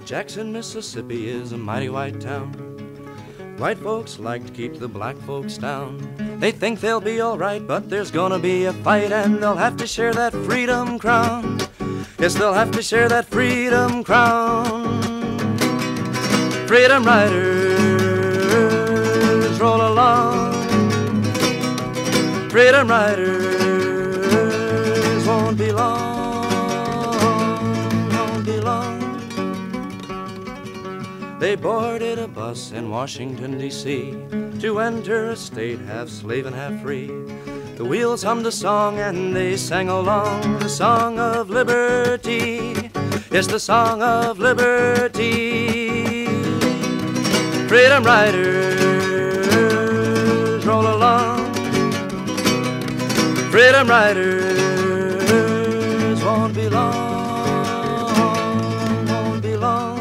Jackson, Mississippi is a mighty white town. White folks like to keep the black folks down. They think they'll be all right, but there's gonna be a fight, and they'll have to share that freedom crown. Yes, they'll have to share that freedom crown. Freedom riders, roll along. Freedom riders, won't be long, won't be long. They boarded a bus in Washington, D.C. to enter a state half slave and half free. The wheels hummed a song and they sang along, the song of liberty. Yes, the song of liberty. Freedom riders, roll along. Freedom riders, won't be long, won't be long.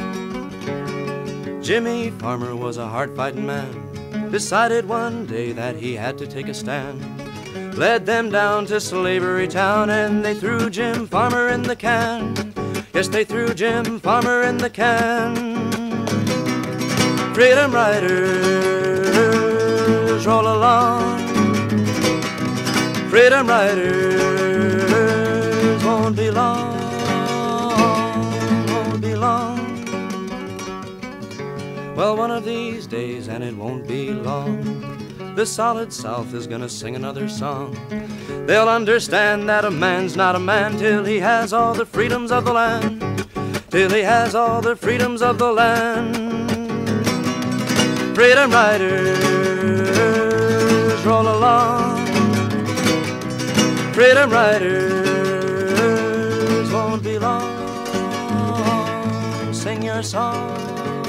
Jimmy Farmer was a hard-fighting man, decided one day that he had to take a stand. Led them down to Slavery Town and they threw Jim Farmer in the can. Yes, they threw Jim Farmer in the can. Freedom riders, roll along. Freedom riders, won't be long, won't be long. Well, one of these days, and it won't be long, the Solid South is gonna sing another song. They'll understand that a man's not a man till he has all the freedoms of the land, till he has all the freedoms of the land. Freedom riders, roll along. Freedom riders, won't be long. Sing your song.